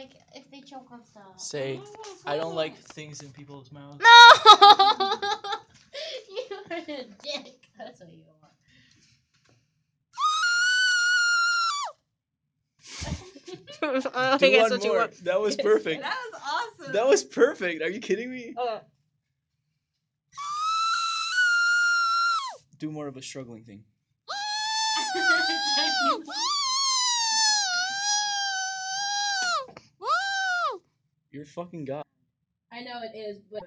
like if they choke on stuff. Say, I don't like things in people's mouths. No! You're a dick. That's what you are. Do one more. That was perfect. That was awesome. That was perfect. Are you kidding me? Do more of a struggling thing. You're a fucking god. I know it is, but